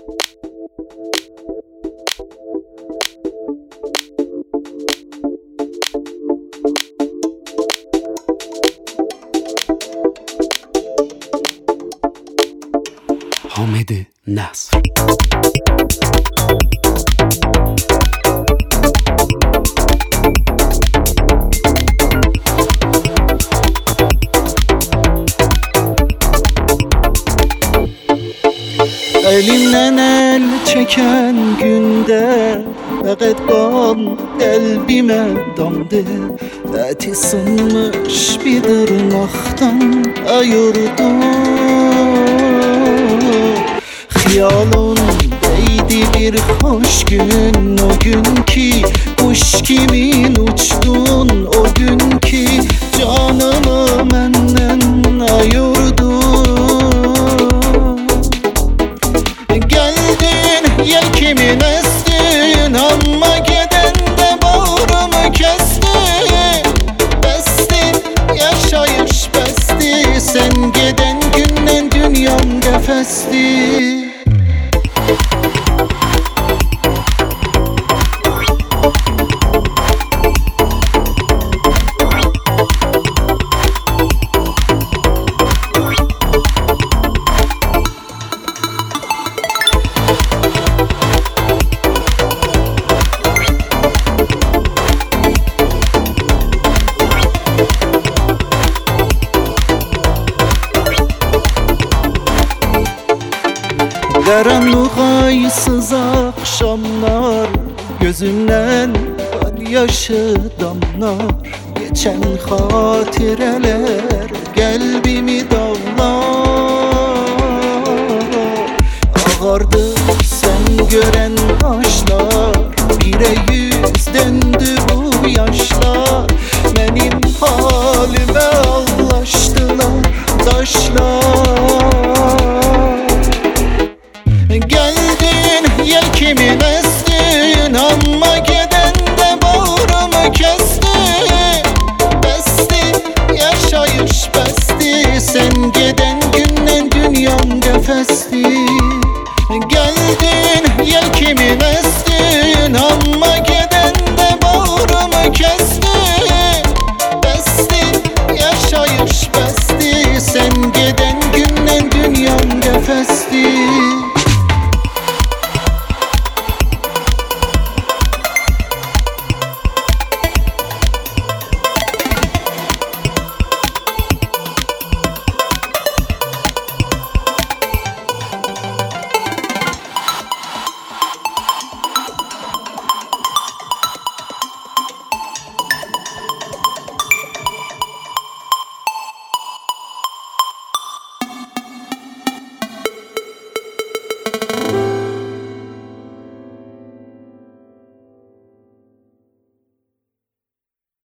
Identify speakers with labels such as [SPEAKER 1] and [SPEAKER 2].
[SPEAKER 1] حامد نصر.
[SPEAKER 2] Elimden el çeken günde fəqət qan qəlbimə damdı. Əti sınmış bir dırnaqdan ayırdı. Xiyalın değdi bir hoş gün, o gün ki kuş kimin uçtun, o gün ki canımı məndən ayırdın. Geldin yelkimin estin, amma gedende bağrımı kestin. Bestin yaşayış besti, sen geden günden dünyam gefesti. Qaranlıq aysız akşamlar, gözümden kan yaşı damlar. Geçen hatireler kalbimi dağlar. Ağardı sen gören taşlar, bire yüz döndü bu yaşlar. Benim halime ağlaştılar taşlar. Geldin yelkimin estin, amma gedende bağrımı kestin. Besti yaşayış besti, sen geden günden dünyam gefesti. Geldin yelkimin estin, amma gedende bağrımı kestin. Besti yaşayış besti, sen geden günden dünyam gefesti.